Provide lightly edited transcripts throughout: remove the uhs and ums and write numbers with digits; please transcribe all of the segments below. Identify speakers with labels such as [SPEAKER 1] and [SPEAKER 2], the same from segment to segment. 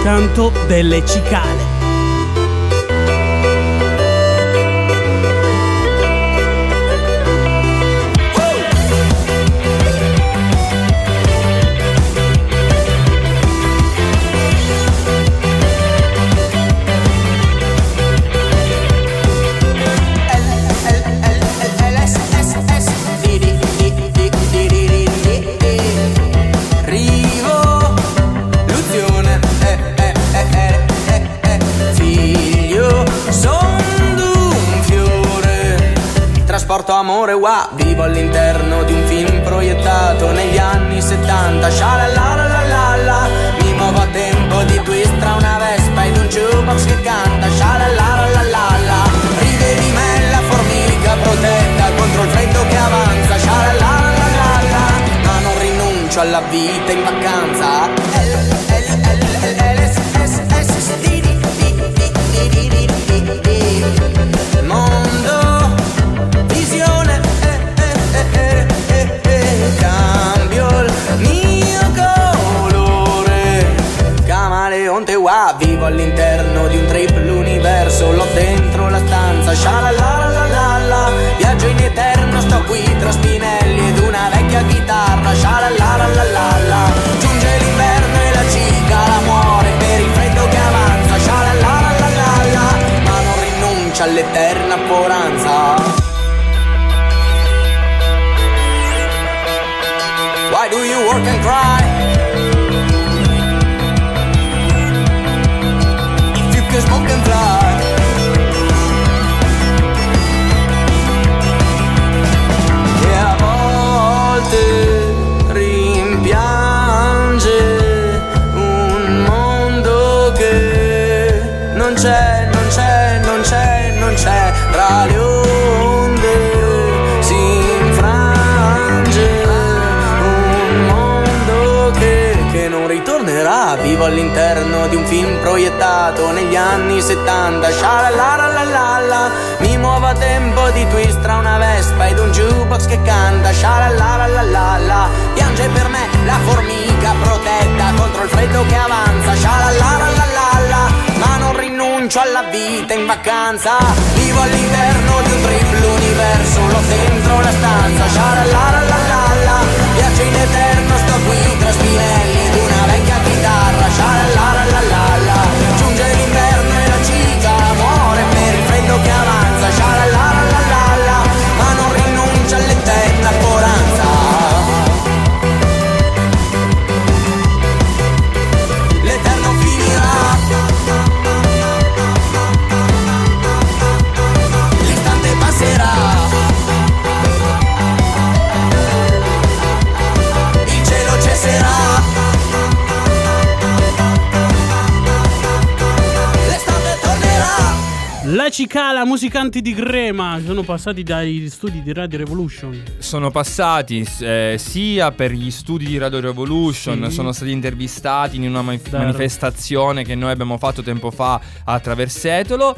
[SPEAKER 1] canto delle cicale.
[SPEAKER 2] Amore, wow, vivo all'interno di un film proiettato negli anni 70. Shalalalalala, mi muovo a tempo di twist tra una Vespa ed un jukebox che canta. Shalalalalala, ride di me la formica protetta contro il freddo che avanza. Shalalalalala, ma non rinuncio alla vita in vacanza. Mondo, visione, cambio il mio colore. Camaleonte, wow, vivo all'interno di un triple universo. L'ho dentro la stanza, shalalalalala. Viaggio in eterno, sto qui tra spinelli ed una vecchia chitarra. Shalalalalala. Giunge l'inverno e la cicala muore per il freddo che avanza. Shalalalalala, ma non rinuncia all'eterna poranza. Why do you work and cry? If you can smoke and fly. E a volte rimpiange un mondo che non c'è, non c'è, non c'è, non c'è. Tra le onde si infrange che non ritornerà. Vivo all'interno di un film proiettato negli anni 70. Shalalalalala, mi muovo a tempo di twist tra una Vespa ed un jukebox che canta. Shalalalalala, piange per me la formica protetta contro il freddo che avanza. Shalalalalala, ma non rinuncio alla vita in vacanza. Vivo all'interno di un triple universo, l'ho dentro la stanza. Shalalalalala, viaggio in eterno, sto qui tra spinelli ed una vecchia chitarra. Shalalalalala, giunge l'inverno e la cicala muore per il freddo che avanza. Shalalalalala, ma non rinuncia all'eterna poranza. L'eterno finirà, l'istante passerà, il cielo cesserà, l'estate tornerà.
[SPEAKER 1] La cicala, musicanti di Crema, sono passati dai studi di Radio Revolution.
[SPEAKER 3] Sono passati sia per gli studi di Radio Revolution,
[SPEAKER 1] Sì.
[SPEAKER 3] sono stati intervistati in una manifestazione che noi abbiamo fatto tempo fa a Traversetolo.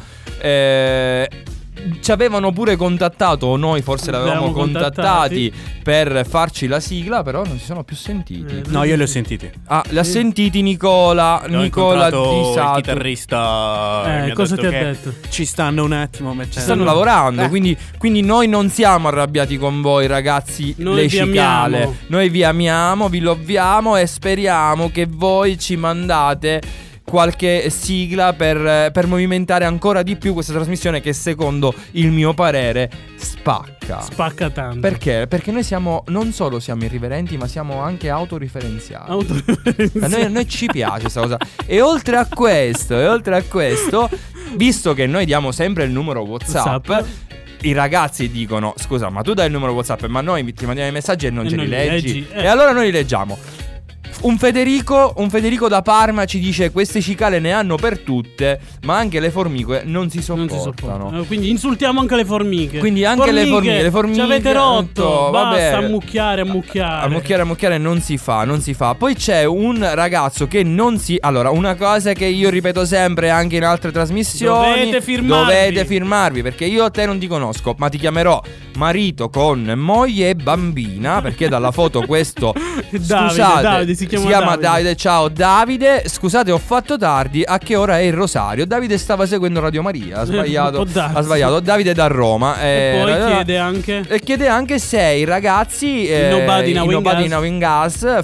[SPEAKER 3] Ci avevano pure contattato, o noi forse l'avevamo
[SPEAKER 1] L'avevamo
[SPEAKER 3] contattati per farci la sigla, però non si sono più sentiti.
[SPEAKER 4] No, io li ho sentiti.
[SPEAKER 3] Ah, l'ha sentiti Nicola
[SPEAKER 4] Ho
[SPEAKER 3] Nicola
[SPEAKER 4] incontrato
[SPEAKER 3] Di
[SPEAKER 4] il
[SPEAKER 3] Sato.
[SPEAKER 4] chitarrista. Mi ha
[SPEAKER 1] cosa
[SPEAKER 4] detto
[SPEAKER 1] ti ha
[SPEAKER 4] che
[SPEAKER 1] detto?
[SPEAKER 4] Ci stanno un attimo mettendo.
[SPEAKER 3] Ci stanno lavorando, quindi noi non siamo arrabbiati con voi, ragazzi.
[SPEAKER 1] Noi
[SPEAKER 3] le
[SPEAKER 1] vi
[SPEAKER 3] cicale,
[SPEAKER 1] amiamo.
[SPEAKER 3] noi vi amiamo, vi loviamo e speriamo che voi ci mandate qualche sigla per movimentare ancora di più questa trasmissione che secondo il mio parere spacca.
[SPEAKER 1] Spacca tanto.
[SPEAKER 3] Perché? Perché noi siamo, non solo siamo irriverenti, ma siamo anche autoreferenziali. A noi ci piace questa cosa. E oltre a questo, visto che noi diamo sempre il numero WhatsApp, i ragazzi dicono: scusa, ma tu dai il numero WhatsApp, ma noi ti mandiamo i messaggi e non ce li leggi. E allora noi li leggiamo. Un Federico da Parma ci dice: queste cicale ne hanno per tutte, ma anche le formiche non si sopportano.
[SPEAKER 1] Quindi insultiamo anche le formiche.
[SPEAKER 3] Quindi anche le formiche
[SPEAKER 1] ci avete rotto.
[SPEAKER 3] vabbè.
[SPEAKER 1] Basta ammucchiare.
[SPEAKER 3] Ammucchiare non si fa. Poi c'è un ragazzo che non si... Allora, una cosa che io ripeto sempre anche in altre trasmissioni: dovete firmarvi, perché io a te non ti conosco, ma ti chiamerò marito con moglie e bambina, perché dalla foto questo...
[SPEAKER 1] Davide si
[SPEAKER 3] chiama Davide. Ciao Davide, scusate ho fatto tardi, a che ora è il rosario? Davide stava seguendo Radio Maria, ha sbagliato. Davide da Roma.
[SPEAKER 1] E poi
[SPEAKER 3] chiede anche se i ragazzi
[SPEAKER 1] Nobody
[SPEAKER 3] Knowing Us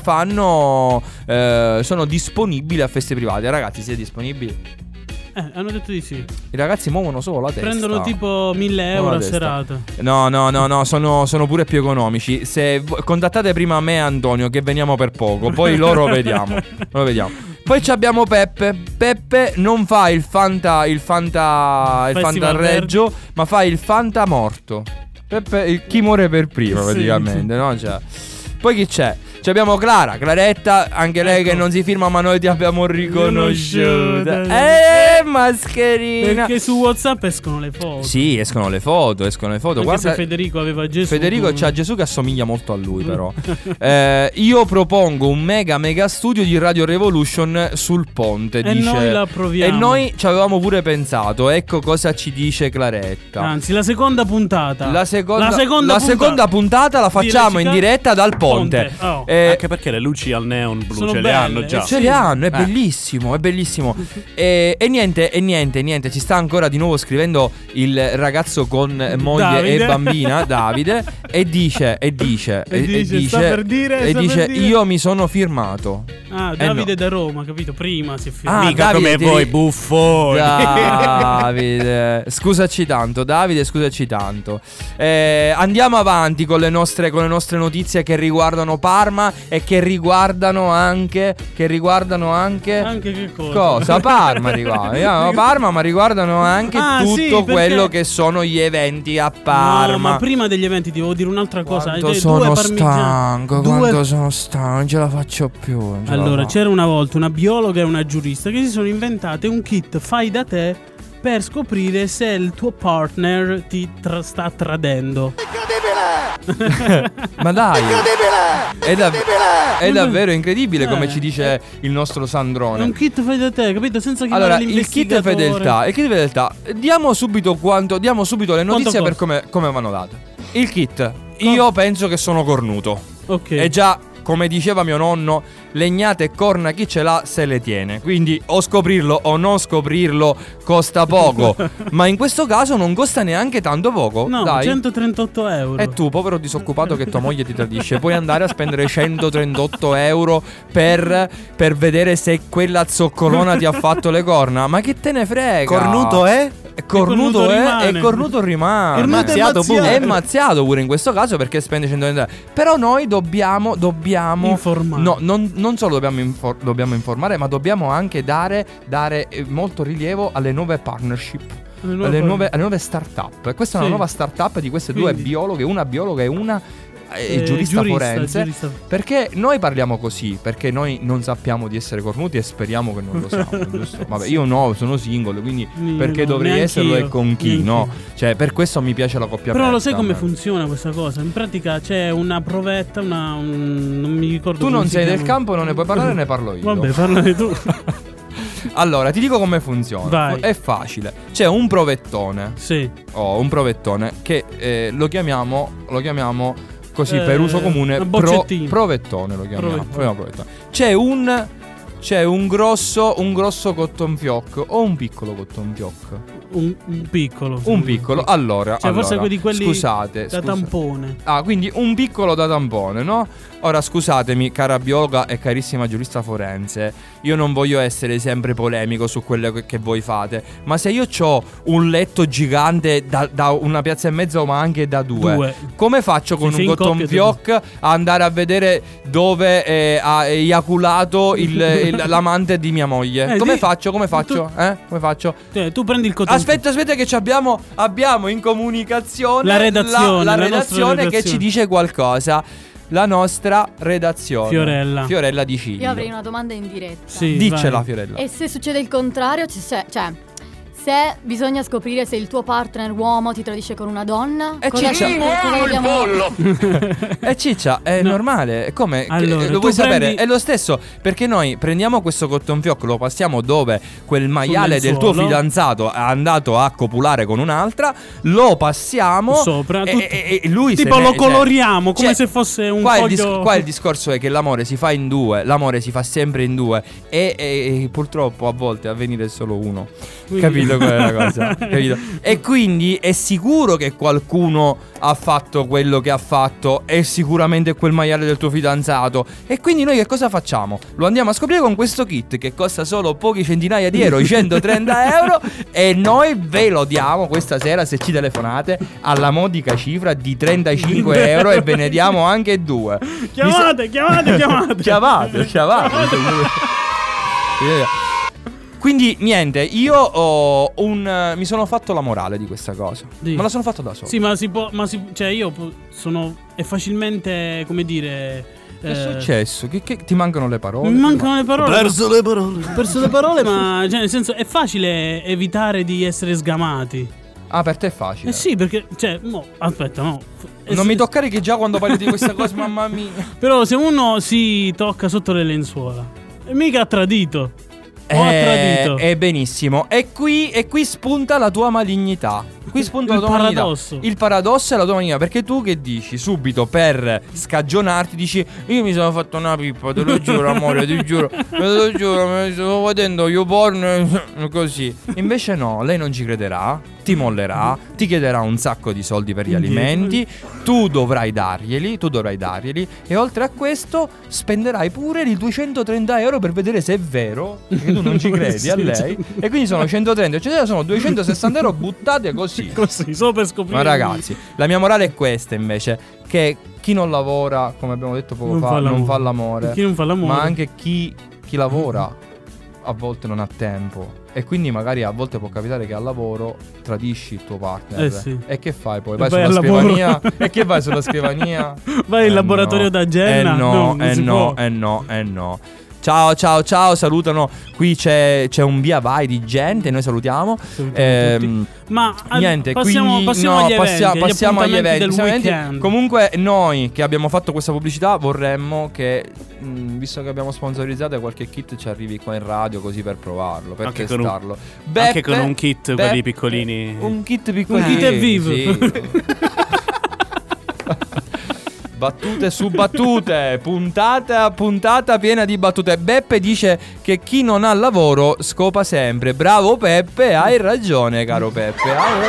[SPEAKER 3] sono disponibili a feste private. Ragazzi, siete disponibili?
[SPEAKER 1] Hanno detto di sì.
[SPEAKER 3] I ragazzi muovono solo la testa.
[SPEAKER 1] Prendono tipo 1.000 euro a serata.
[SPEAKER 3] No, sono pure più economici. Se contattate prima me e Antonio, che veniamo per poco, poi loro vediamo. Poi abbiamo Peppe. Peppe non fa il Fanta Reggio, ma fa il Fanta morto. Peppe, chi muore per prima, praticamente, no? Cioè. Poi chi c'è? Abbiamo Claretta, anche lei che non si firma, ma noi ti abbiamo riconosciuta. Mascherina.
[SPEAKER 1] Perché su WhatsApp escono le foto.
[SPEAKER 3] Sì, escono le foto.
[SPEAKER 1] Anche
[SPEAKER 3] Guarda,
[SPEAKER 1] se Federico aveva Gesù.
[SPEAKER 3] Federico c'ha Gesù che assomiglia molto a lui, però. Io propongo un mega studio di Radio Revolution sul ponte.
[SPEAKER 1] E
[SPEAKER 3] dice,
[SPEAKER 1] noi la proviamo.
[SPEAKER 3] E noi ci avevamo pure pensato. Ecco cosa ci dice Claretta.
[SPEAKER 1] Anzi, la seconda puntata.
[SPEAKER 3] La seconda puntata la facciamo in diretta dal ponte.
[SPEAKER 4] Anche perché le luci al neon blu
[SPEAKER 1] sono
[SPEAKER 4] ce
[SPEAKER 1] belle,
[SPEAKER 4] le hanno già.
[SPEAKER 3] Ce le hanno, è bellissimo. E niente, ci sta ancora di nuovo scrivendo il ragazzo con moglie
[SPEAKER 1] Davide.
[SPEAKER 3] e bambina, Davide, e dice io mi sono firmato.
[SPEAKER 1] Davide da Roma, capito? Prima si è firmato.
[SPEAKER 4] Mica
[SPEAKER 3] Davide,
[SPEAKER 4] come voi buffoni.
[SPEAKER 3] Davide, scusaci tanto. Andiamo avanti con le nostre notizie che riguardano Parma e che riguardano anche
[SPEAKER 1] che
[SPEAKER 3] cosa? Parma riguarda Parma, ma riguardano anche tutto quello che sono gli eventi a Parma.
[SPEAKER 1] No, ma prima degli eventi ti devo dire un'altra cosa.
[SPEAKER 3] Quanto sono stanco, non ce la faccio più.
[SPEAKER 1] Allora, c'era una volta una biologa e una giurista che si sono inventate un kit fai da te per scoprire se il tuo partner ti sta tradendo.
[SPEAKER 3] Ma dai, è davvero incredibile come ci dice il nostro Sandrone.
[SPEAKER 1] È un kit fai da te, capito? Senza chiamare
[SPEAKER 3] allora, il kit fedeltà. Diamo subito le notizie per come vanno date. Il kit, io penso che sono cornuto.
[SPEAKER 1] Ok.
[SPEAKER 3] E già, come diceva mio nonno, legnate e corna chi ce l'ha se le tiene. Quindi o scoprirlo o non scoprirlo costa poco. Ma in questo caso non costa neanche tanto poco.
[SPEAKER 1] No,
[SPEAKER 3] dai.
[SPEAKER 1] 138 euro.
[SPEAKER 3] E tu, povero disoccupato che tua moglie ti tradisce, puoi andare a spendere 138 euro per vedere se quella zoccolona ti ha fatto le corna. Ma che te ne frega?
[SPEAKER 4] Cornuto è?
[SPEAKER 3] Cornuto è e cornuto rimane.
[SPEAKER 1] È mazziato
[SPEAKER 3] pure. È mazziato pure in questo caso perché spende 120 euro. Però noi dobbiamo
[SPEAKER 1] informare.
[SPEAKER 3] No, non solo dobbiamo informare, ma dobbiamo anche dare molto rilievo alle nuove partnership, alle nuove start-up. Questa è una nuova start-up di queste due biologhe, una biologa e una giurista forense. Perché noi parliamo così, perché noi non sappiamo di essere cornuti e speriamo che non lo siamo, giusto? Vabbè, io no, sono single, quindi perché dovrei esserlo e con chi, no? Cioè, per questo mi piace la coppia.
[SPEAKER 1] Però lo sai come funziona questa cosa? In pratica c'è una provetta, non mi ricordo.
[SPEAKER 3] Tu non sei del campo, non ne puoi parlare, ne parlo io.
[SPEAKER 1] Vabbè, parlane tu.
[SPEAKER 3] Allora, ti dico come funziona.
[SPEAKER 1] Vai.
[SPEAKER 3] È facile. C'è un provettone.
[SPEAKER 1] Sì.
[SPEAKER 3] Un provettone che lo chiamiamo così per uso comune provettone, lo chiamiamo. Provettone. C'è un grosso cotton fioc o un piccolo cotton fioc?
[SPEAKER 1] Un piccolo.
[SPEAKER 3] Un piccolo. Allora,
[SPEAKER 1] forse quelli
[SPEAKER 3] scusate,
[SPEAKER 1] da tampone.
[SPEAKER 3] Quindi un piccolo da tampone, no? Ora scusatemi, cara biologa e carissima giurista forense, io non voglio essere sempre polemico su quello che voi fate, ma se io ho un letto gigante da una piazza e mezzo, ma anche da due, come faccio con un cotton fioc a andare a vedere dove ha eiaculato l'amante di mia moglie? Come faccio? Come faccio?
[SPEAKER 1] Tu prendi il cotton.
[SPEAKER 3] Aspetta che abbiamo in comunicazione
[SPEAKER 1] la redazione
[SPEAKER 3] che ci dice qualcosa. La nostra redazione Fiorella di Ciglio.
[SPEAKER 5] Io avrei una domanda in diretta.
[SPEAKER 3] Sì, diccela, vai. Fiorella.
[SPEAKER 5] E se succede il contrario, cioè se bisogna scoprire se il tuo partner uomo ti tradisce con una donna,
[SPEAKER 3] Ciccia, Ciccia, è normale. Come?
[SPEAKER 1] Allora,
[SPEAKER 3] lo vuoi sapere?
[SPEAKER 1] prendi...
[SPEAKER 3] È lo stesso, perché noi prendiamo questo cotton fioc, lo passiamo dove quel maiale del tuo fidanzato è andato a copulare con un'altra, lo passiamo
[SPEAKER 1] sopra
[SPEAKER 3] e lui
[SPEAKER 1] tipo lo coloriamo come se fosse un
[SPEAKER 3] qua
[SPEAKER 1] foglio.
[SPEAKER 3] Qua il discorso è che l'amore si fa in due, l'amore si fa sempre in due e purtroppo a volte avvenire solo uno. Capito qual è la cosa? Capito? E quindi è sicuro che qualcuno ha fatto quello che ha fatto, è sicuramente quel maiale del tuo fidanzato. E quindi noi che cosa facciamo? Lo andiamo a scoprire con questo kit che costa solo pochi centinaia di euro, 130 euro, e noi ve lo diamo questa sera, se ci telefonate, alla modica cifra di 35 euro, e ve ne diamo anche due.
[SPEAKER 1] Chiamate.
[SPEAKER 3] Quindi niente, io mi sono fatto la morale di questa cosa. Me la sono fatta da solo.
[SPEAKER 1] Sì, ma si può, cioè io sono è facilmente, come dire,
[SPEAKER 3] che è successo? Che ti mancano le parole?
[SPEAKER 1] Mi mancano le parole.
[SPEAKER 4] Perso le parole,
[SPEAKER 1] ma cioè, nel senso, è facile evitare di essere sgamati.
[SPEAKER 3] Ah, per te è facile.
[SPEAKER 1] Sì, perché cioè, aspetta, no.
[SPEAKER 3] Non mi toccare che già quando parli di questa cosa, mamma mia.
[SPEAKER 1] Però se uno si tocca sotto le lenzuola, mica ha tradito. Ho tradito.
[SPEAKER 3] Benissimo. E qui spunta la tua malignità. Qui spunta la tua
[SPEAKER 1] paradosso.
[SPEAKER 3] malignità. Il paradosso è la tua malignità. Perché tu che dici subito per scagionarti, dici: io mi sono fatto una pippa, te lo giuro, amore, ti giuro, me lo giuro, me lo sto vedendo io porno così. Invece no, lei non ci crederà, ti mollerà, ti chiederà un sacco di soldi per gli alimenti. Tu dovrai darglieli. E oltre a questo spenderai pure i 230 euro per vedere se è vero che tu non ci credi a lei. E quindi sono 130, cioè sono 260 euro buttate così,
[SPEAKER 1] solo per scoprire.
[SPEAKER 3] Ma ragazzi, la mia morale è questa invece: che chi non lavora, come abbiamo detto poco fa, non fa l'amore.
[SPEAKER 1] Chi non fa l'amore.
[SPEAKER 3] Ma anche chi lavora a volte non ha tempo. E quindi magari a volte può capitare che al lavoro tradisci il tuo partner.
[SPEAKER 1] Sì.
[SPEAKER 3] E che fai poi? Vai sulla scrivania? E che vai sulla scrivania?
[SPEAKER 1] Vai in laboratorio da Jenna?
[SPEAKER 3] No. Ciao, salutano. Qui c'è un via vai di gente, noi salutiamo.
[SPEAKER 1] Ma
[SPEAKER 3] niente,
[SPEAKER 1] passiamo agli eventi del weekend.
[SPEAKER 3] Comunque noi che abbiamo fatto questa pubblicità vorremmo che, visto che abbiamo sponsorizzato, qualche kit ci arrivi qua in radio, così per provarlo, per
[SPEAKER 4] anche
[SPEAKER 3] testarlo.
[SPEAKER 4] Anche con un kit, quelli piccolini.
[SPEAKER 3] Un kit piccolino.
[SPEAKER 1] Un kit e vivo.
[SPEAKER 3] Sì. Battute su battute, puntata piena di battute. Beppe dice che chi non ha lavoro scopa sempre. Bravo Peppe, hai ragione, caro Peppe,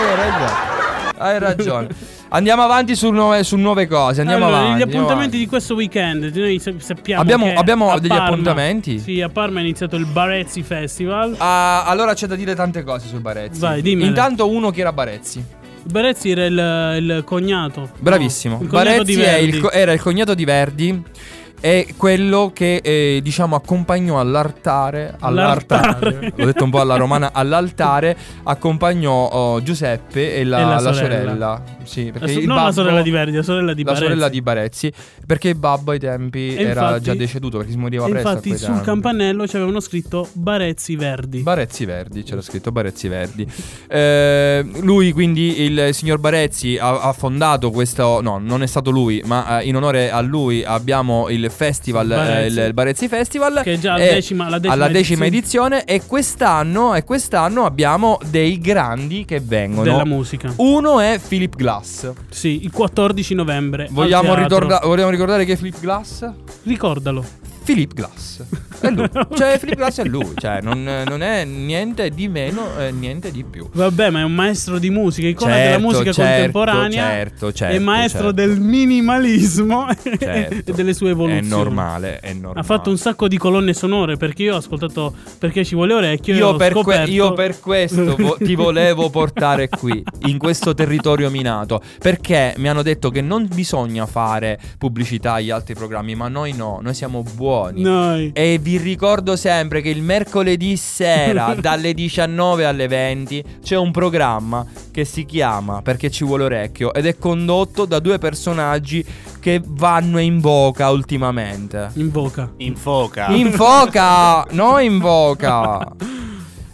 [SPEAKER 3] hai ragione. Andiamo avanti su nuove cose. Andiamo avanti.
[SPEAKER 1] Gli appuntamenti di questo weekend. Noi sappiamo
[SPEAKER 3] abbiamo degli
[SPEAKER 1] Parma,
[SPEAKER 3] appuntamenti.
[SPEAKER 1] Sì, a Parma è iniziato il Barezzi Festival.
[SPEAKER 3] Allora c'è da dire tante cose sul Barezzi.
[SPEAKER 1] Vai, dimmele.
[SPEAKER 3] Intanto uno, chi era Barezzi?
[SPEAKER 1] Barezzi era il cognato.
[SPEAKER 3] Bravissimo.
[SPEAKER 1] No, il cognato
[SPEAKER 3] Barezzi era il cognato di Verdi. È quello che diciamo accompagnò all'altare. L'ho detto un po' alla romana. All'altare accompagnò Giuseppe e la sorella. Sì, perché
[SPEAKER 1] la sorella di Verdi, la sorella di Barezzi.
[SPEAKER 3] La sorella di Barezzi. Perché il babbo ai tempi era già deceduto, perché si moriva presto.
[SPEAKER 1] Infatti sul campanello c'avevano scritto Barezzi Verdi.
[SPEAKER 3] Barezzi Verdi, c'era scritto Barezzi Verdi. Lui, quindi il signor Barezzi, ha fondato questo. No, non è stato lui, ma in onore a lui abbiamo il festival, il Barezzi Festival,
[SPEAKER 1] che è già
[SPEAKER 3] alla decima edizione. E quest'anno abbiamo dei grandi che vengono
[SPEAKER 1] della musica.
[SPEAKER 3] Uno è Philip Glass.
[SPEAKER 1] Sì, il 14 novembre.
[SPEAKER 3] Vogliamo ricordare che è Philip Glass?
[SPEAKER 1] Ricordalo.
[SPEAKER 3] Philip Glass è lui. Cioè Philip Glass è lui. Cioè non è niente di meno, niente di più.
[SPEAKER 1] Vabbè, ma è un maestro di musica, icona della musica contemporanea.
[SPEAKER 3] Certo.
[SPEAKER 1] È maestro del minimalismo e delle sue evoluzioni.
[SPEAKER 3] È normale.
[SPEAKER 1] Ha fatto un sacco di colonne sonore, perché io ho ascoltato Perché ci vuole orecchio. Io
[SPEAKER 3] per questo ti volevo portare qui, in questo territorio minato, perché mi hanno detto che non bisogna fare pubblicità agli altri programmi, ma noi no, noi siamo buoni. E vi ricordo sempre che il mercoledì sera dalle 19 alle 20 c'è un programma che si chiama Perché ci vuole orecchio, ed è condotto da due personaggi che vanno in voga ultimamente.
[SPEAKER 1] In voca.
[SPEAKER 3] No, in voca.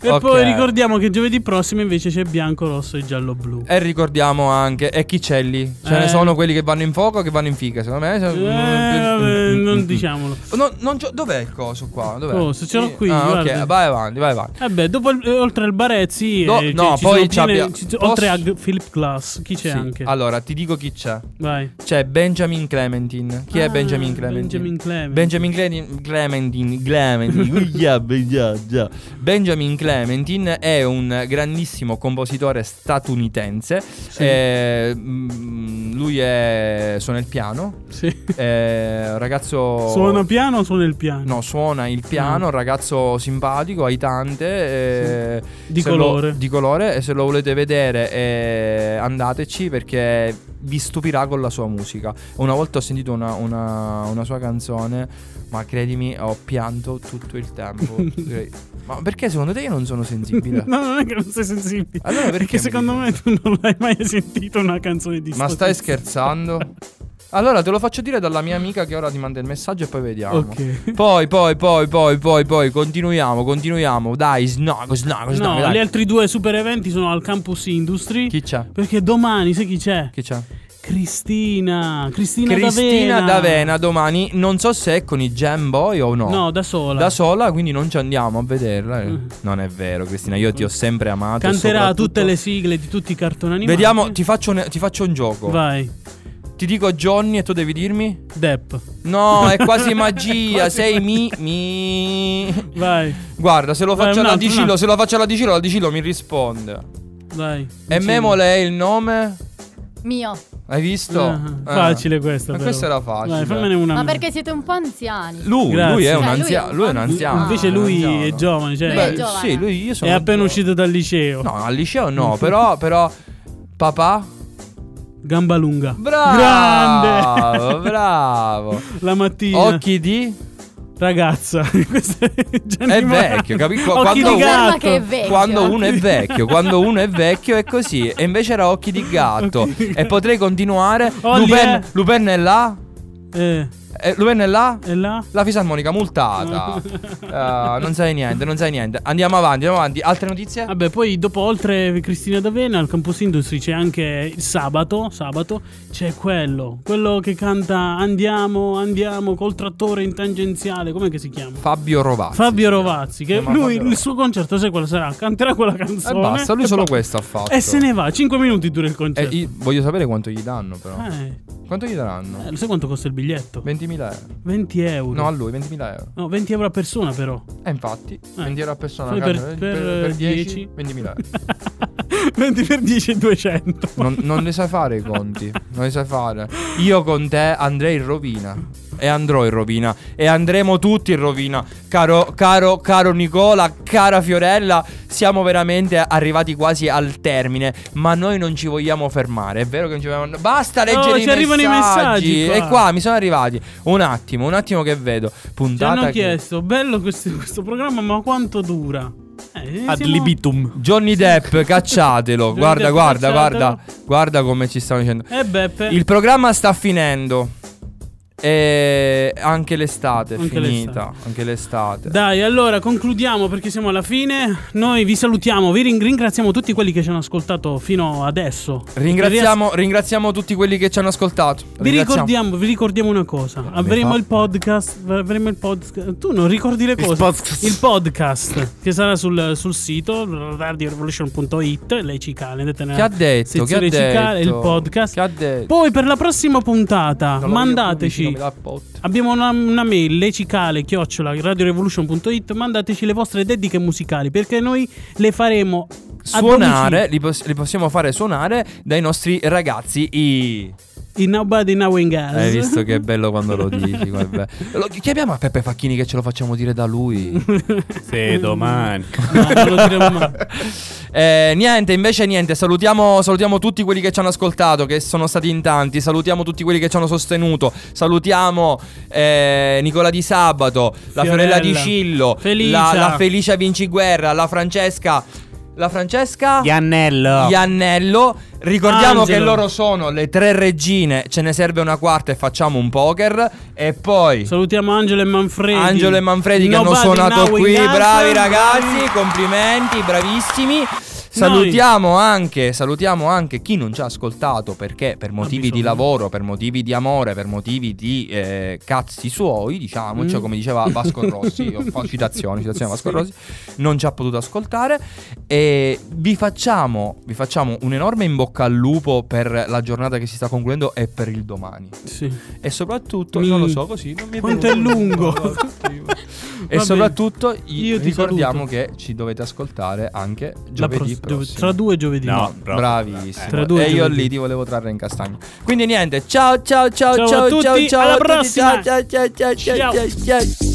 [SPEAKER 1] E poi ricordiamo che giovedì prossimo invece c'è bianco, rosso e giallo blu.
[SPEAKER 3] E ricordiamo anche e chi c'è lì? Ce ne sono quelli che vanno in fuoco o che vanno in figa, secondo me.
[SPEAKER 1] Vabbè, non diciamolo.
[SPEAKER 3] Dov'è il coso qua? Dov'è?
[SPEAKER 1] Oh, se ce l'ho qui.
[SPEAKER 3] Ok, vai avanti.
[SPEAKER 1] Vabbè, dopo oltre al Barezzi
[SPEAKER 3] poi
[SPEAKER 1] oltre a Philip Glass, chi c'è anche?
[SPEAKER 3] Allora, ti dico chi c'è.
[SPEAKER 1] Vai.
[SPEAKER 3] C'è Benjamin Clementine. Chi è Benjamin Clementine? Benjamin Clementine è un grandissimo compositore statunitense.
[SPEAKER 1] Sì.
[SPEAKER 3] Lui suona il piano.
[SPEAKER 1] Sì.
[SPEAKER 3] Ragazzo.
[SPEAKER 1] Suona piano o suona il piano?
[SPEAKER 3] No, suona il piano. Ragazzo simpatico, aitante.
[SPEAKER 1] Sì. Di colore.
[SPEAKER 3] Di colore. E se lo volete vedere, andateci perché vi stupirà con la sua musica. Una volta ho sentito una sua canzone, ma credimi, ho pianto tutto il tempo. Ma perché secondo te io non sono sensibile?
[SPEAKER 1] No, non è che non sei sensibile.
[SPEAKER 3] Allora perché
[SPEAKER 1] secondo me tu non l'hai mai sentito una canzone di
[SPEAKER 3] Ma stai scherzando? Allora te lo faccio dire dalla mia amica che ora ti manda il messaggio e poi vediamo.
[SPEAKER 1] Ok.
[SPEAKER 3] Poi continuiamo. Dai, snago.
[SPEAKER 1] No,
[SPEAKER 3] dai.
[SPEAKER 1] Gli altri 2 super eventi sono al Campus Industry.
[SPEAKER 3] Chi c'è?
[SPEAKER 1] Perché domani, sai chi c'è?
[SPEAKER 3] Chi c'è?
[SPEAKER 1] Cristina
[SPEAKER 3] D'Avena domani. Non so se è con i Jam Boy o no.
[SPEAKER 1] No, da sola,
[SPEAKER 3] quindi non ci andiamo a vederla. Non è vero, Cristina, io ti ho sempre amato.
[SPEAKER 1] Canterà tutte le sigle di tutti i cartoni animati.
[SPEAKER 3] Vediamo, ti faccio un gioco.
[SPEAKER 1] Vai.
[SPEAKER 3] Ti dico Johnny e tu devi dirmi?
[SPEAKER 1] Depp.
[SPEAKER 3] No, è quasi magia. Sei mi.
[SPEAKER 1] Vai.
[SPEAKER 3] Guarda, se lo faccio alla Dicillo, la Dicillo mi risponde.
[SPEAKER 1] Vai.
[SPEAKER 3] E Memole è il nome?
[SPEAKER 5] Mio.
[SPEAKER 3] Hai visto?
[SPEAKER 1] Facile questa.
[SPEAKER 3] Ma questa era facile.
[SPEAKER 1] Vai, fammene una.
[SPEAKER 5] Ma perché siete un po' anziani.
[SPEAKER 3] Lui è un anziano. Lui è un anziano.
[SPEAKER 1] Invece lui è giovane. Cioè,
[SPEAKER 5] lui è giovane.
[SPEAKER 3] Sì, io sono.
[SPEAKER 1] È appena uscito dal liceo.
[SPEAKER 3] No, al liceo no. però. Papà?
[SPEAKER 1] Gamba lunga.
[SPEAKER 3] Bravo. Bravo.
[SPEAKER 1] La mattina.
[SPEAKER 3] Occhi di
[SPEAKER 1] ragazza. Questo
[SPEAKER 3] è vecchio, capisco?
[SPEAKER 5] Quando
[SPEAKER 3] uno è vecchio è così. E invece era occhi di gatto. E potrei continuare. Lupin è là. Lupin è là?
[SPEAKER 1] E là?
[SPEAKER 3] La fisarmonica multata. Non sai niente. Andiamo avanti. Altre notizie?
[SPEAKER 1] Vabbè, poi dopo, oltre Cristina D'Avena, al Campus Industry c'è anche il sabato c'è quello che canta Andiamo col trattore in tangenziale. Com'è che si chiama?
[SPEAKER 3] Fabio Rovazzi.
[SPEAKER 1] Che lui, il suo concerto, sai quale sarà? Canterà quella canzone.
[SPEAKER 3] E basta, lui solo questo ha fatto.
[SPEAKER 1] E se ne va, 5 minuti dura il concerto.
[SPEAKER 3] Voglio sapere quanto gli danno, però. Quanto gli daranno?
[SPEAKER 1] Lo sai quanto costa il biglietto?
[SPEAKER 3] 20.000 euro.
[SPEAKER 1] 20 euro.
[SPEAKER 3] No, a lui 20.000 euro.
[SPEAKER 1] No, 20 euro a persona però.
[SPEAKER 3] Infatti 20 euro a persona.
[SPEAKER 1] Per 10
[SPEAKER 3] 20.000 euro.
[SPEAKER 1] 20 per 10 è 200.
[SPEAKER 3] Non ne sai fare i conti. Non ne sai fare. Io con te andrei in rovina. E andrò in rovina. E andremo tutti in rovina. Caro Nicola, cara Fiorella, siamo veramente arrivati quasi al termine. Ma noi non ci vogliamo fermare. È vero che non ci vogliamo. Basta leggere i messaggi. I messaggi qua. E qua mi sono arrivati. Un attimo che vedo. Puntata.
[SPEAKER 1] Ci hanno chiesto, bello questo programma, ma quanto dura?
[SPEAKER 4] Ad libitum.
[SPEAKER 3] Johnny Depp, cacciatelo. Guarda come ci stanno dicendo.
[SPEAKER 1] Beppe.
[SPEAKER 3] Il programma sta finendo. E anche l'estate è finita. Anche l'estate.
[SPEAKER 1] Dai, allora concludiamo perché siamo alla fine. Noi vi salutiamo, vi ringraziamo tutti quelli che ci hanno ascoltato fino adesso.
[SPEAKER 3] Ringraziamo tutti quelli che ci hanno ascoltato.
[SPEAKER 1] Vi ricordiamo una cosa. Avremo il podcast. Tu non ricordi le cose? Il podcast che sarà sul sito radiorevolution.it. Lei cicale.
[SPEAKER 3] Che ha detto?
[SPEAKER 1] Sezione cicale, il podcast.
[SPEAKER 3] Che ha detto?
[SPEAKER 1] Poi per la prossima puntata mandateci. Abbiamo una mail lecicale@radiorevolution.it. Mandateci le vostre dediche musicali perché noi le faremo
[SPEAKER 3] suonare, li possiamo fare suonare dai nostri ragazzi
[SPEAKER 1] in Nobody Knowing Us.
[SPEAKER 3] Hai visto che è bello quando lo dici? Chiamiamo a Peppe Facchini che ce lo facciamo dire da lui.
[SPEAKER 4] Sì, domani.
[SPEAKER 1] No, non lo diremo mai.
[SPEAKER 3] Niente, salutiamo tutti quelli che ci hanno ascoltato, che sono stati in tanti. Salutiamo tutti quelli che ci hanno sostenuto. Salutiamo Nicola Di Sabato, la Fiorella Di Cillo, la Felicia Vinciguerra, la Francesca Iannello, Ricordiamo che
[SPEAKER 1] Angelo.
[SPEAKER 3] loro sono le 3 regine, ce ne serve una quarta e facciamo un poker. E poi
[SPEAKER 1] salutiamo Angelo e Manfredi.
[SPEAKER 3] Angelo e Manfredi che hanno
[SPEAKER 1] Nobody
[SPEAKER 3] suonato
[SPEAKER 1] Now
[SPEAKER 3] qui.
[SPEAKER 1] in Casa.
[SPEAKER 3] Bravi ragazzi, complimenti, bravissimi. Salutiamo anche chi non ci ha ascoltato perché per motivi di lavoro, per motivi di amore, per motivi di cazzi suoi, diciamo, cioè come diceva Vasco Rossi, io fa citazione Vasco Rossi, non ci ha potuto ascoltare. E vi facciamo un enorme in bocca al lupo per la giornata che si sta concludendo e per il domani.
[SPEAKER 1] Sì.
[SPEAKER 3] E soprattutto, non lo so, così non mi è
[SPEAKER 1] quanto è lungo.
[SPEAKER 3] E soprattutto
[SPEAKER 1] io ti
[SPEAKER 3] ricordiamo
[SPEAKER 1] saluto.
[SPEAKER 3] che ci dovete ascoltare anche giovedì prossimo.
[SPEAKER 1] Tra 2 giovedì.
[SPEAKER 4] No,
[SPEAKER 3] Bravissimo.
[SPEAKER 1] Tra 2
[SPEAKER 3] e io
[SPEAKER 1] giovedì.
[SPEAKER 3] lì ti volevo trarre in castagno. Quindi niente, ciao ciao ciao
[SPEAKER 1] Ciao
[SPEAKER 3] ciao
[SPEAKER 1] a tutti,
[SPEAKER 3] ciao
[SPEAKER 1] alla
[SPEAKER 3] a tutti,
[SPEAKER 1] prossima.
[SPEAKER 3] ciao ciao ciao ciao ciao ciao.